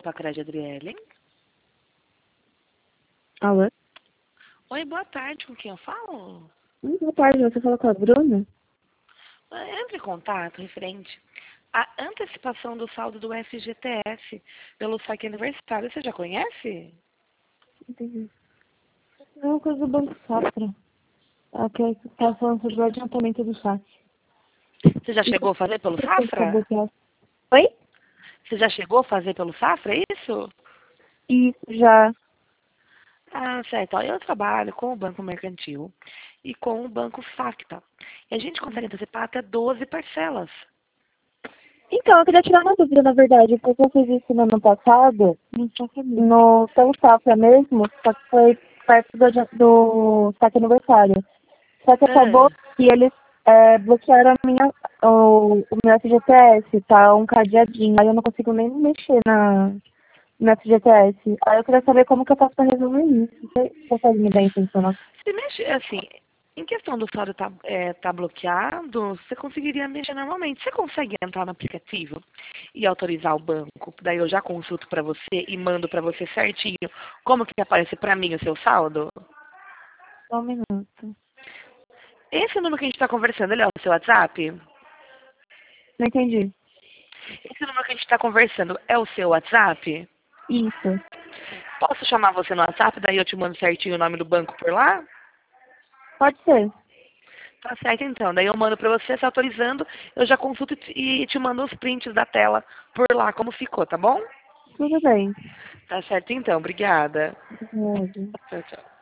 Pacré de Adriele. Alô? Oi, boa tarde, com quem eu falo? Boa tarde, você falou com a Bruna? Entre em contato referente à antecipação do saldo do FGTS pelo saque aniversário. Você já conhece? Entendi. É uma coisa do Banco Safra. Aquela que está falando sobre o adiantamento do saque. Você já chegou a fazer pelo Você tem que Safra? bloquear. Oi? Você já chegou a fazer pelo Safra, é isso? Isso, já. Ah, certo. Ó, eu trabalho com o Banco Mercantil e com o Banco Facta. E a gente consegue antecipar até 12 parcelas. Então, eu queria tirar uma dúvida, na verdade, porque eu fiz isso no ano passado, no pelo Safra mesmo, só que foi perto do saque aniversário. Só que acabou Ah, que eles bloquearam o meu FGTS, tá um cadeadinho, aí eu não consigo nem mexer no FGTS. Aí eu queria saber como que eu faço pra resolver isso. Você consegue me dar essa informação? se mexe, assim, em questão do saldo tá bloqueado, você conseguiria mexer normalmente. Você consegue entrar no aplicativo e autorizar o banco? Daí eu já consulto para você e mando para você certinho como que aparece para mim o seu saldo? Só um minuto. Esse número que a gente está conversando, ele é o seu WhatsApp? Não entendi. Esse número que a gente está conversando é o seu WhatsApp? Isso. Posso chamar você no WhatsApp, daí eu te mando certinho o nome do banco por lá? Pode ser. Tá certo, então. Daí eu mando pra você, se autorizando, eu já consulto e te mando os prints da tela por lá, como ficou, tá bom? Tudo bem. Tá certo, então. Obrigada. Obrigada. Tchau, tchau.